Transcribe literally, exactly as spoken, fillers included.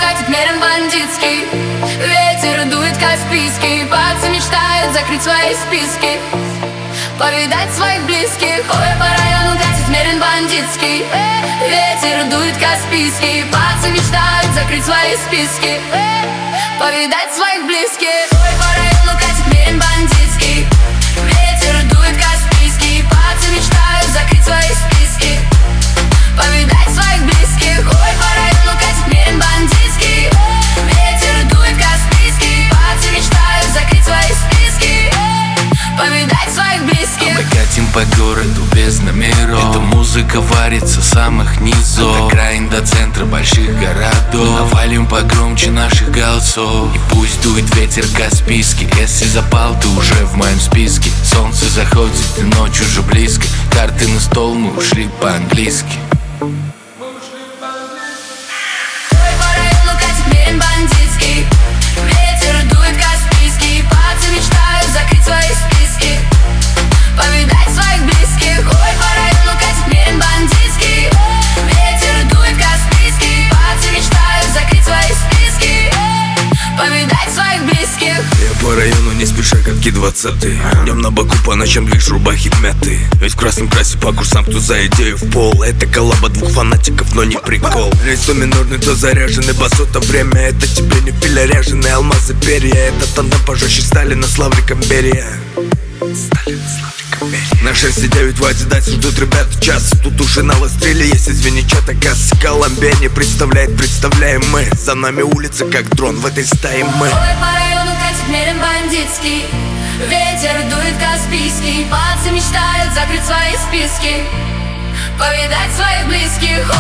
катит мерен бандитский. Ветер дует каспийский. Пальцы мечтают закрыть свои списки, повидать своих близких. Ой, по району катит мерен бандитский. Ветер дует каспийский. Пальцы мечтают закрыть свои списки, повидать своих близких. Ой, по району катит мерен бандитский. Ветер дует каспийский. Пальцы мечтают закрыть свои списки, повидать своих близких. Ой, по району катит мерен бандитский. Ветер дует каспийский. Пальцы мечтают закрыть свои списки, повидать своих близких. Мы катим по городу без номеров. Эта музыка варится с самых низов, от окраин до центра больших городов. Мы навалим погромче наших голосов. И пусть дует ветер каспийский. Если запал, ты уже в моем списке. Солнце заходит, и ночь уже близко. Карты на стол, мы ушли по-английски. Ой, по району катит мерен бандитский. Ветер дует каспийский. Пальцы мечтают закрыть свои списки, повидать своих близких. Ой, по району катит мерен бандитский. Ветер дует каспийский. Пальцы мечтают закрыть свои списки, повидать своих близких. Я по району не спеша, катки двадцатые. Днем на боку, по ночам лишь рубахи мятые. Ведь в красном красе по курсам, кто за идею в пол. Это коллаба двух фанатиков, но не прикол. Рейс то минорный, то заряженный бас. То время, это тебе не пиляряженные алмазы, перья. Это тандем пожестче Сталина с Лавриком Берия. Сталин с Лавриком Берия. На шесть и девять в Адидас ждут ребят час. Тут уже на выстреле есть, извини, чё-то касса. Колумбия не представляет, представляем мы. За нами улица, как дрон, в этой стае мы. Ой, по району катит мерен бандитский. Ветер дует каспийский. Пальцы мечтают закрыть свои списки, повидать своих близких.